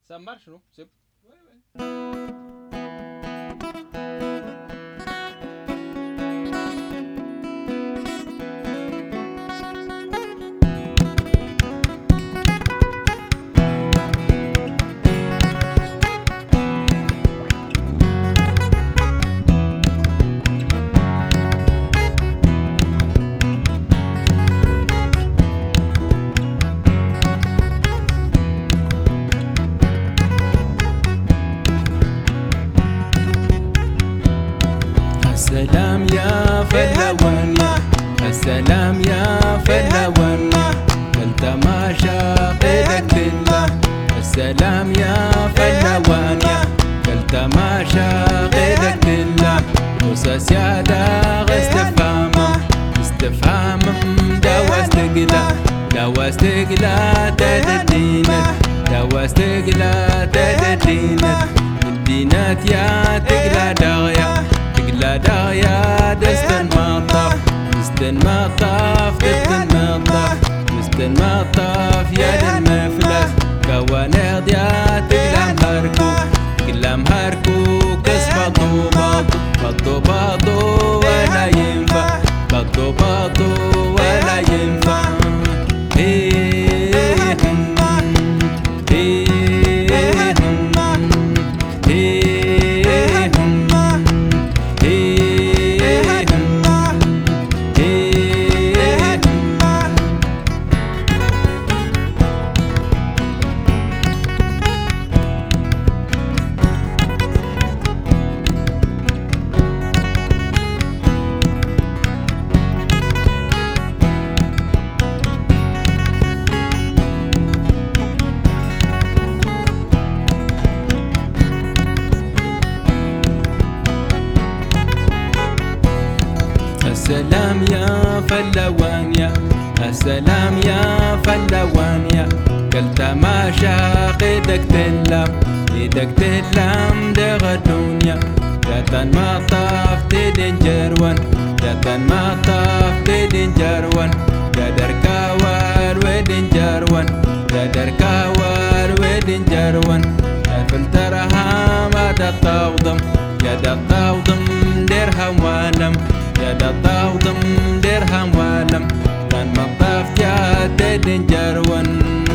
سمر شنو سب السلام يا فلوانيا السلام يا فلوانيا انت ما شاقدك الله السلام يا فلوانيا انت ما شاقدك الله وساس يا داغ استفهام دواس تقلا تدينك دواس تقلا تدينك الدينات يا تقلا داغيا لا دايا دستن مطاف دستن مطاف يا المفلس كوانيض يا تقلام هاركو كس بطو ولا ينفع بطو ولا ينفع السلام يا فلوانيا السلام يا فلوانيا قلت ما شاقدك ايدك تلام دغ الدنيا جاتن ما طاف تدين جروان جاتن ما طاف تدين جروان جادر كوار ودين جروان جادر كوار ودين جروان فلترها ما تطاوضم يا تطاوضم درهم والم يا تطاوضم درهم والم كان مطاف يا تدين جروان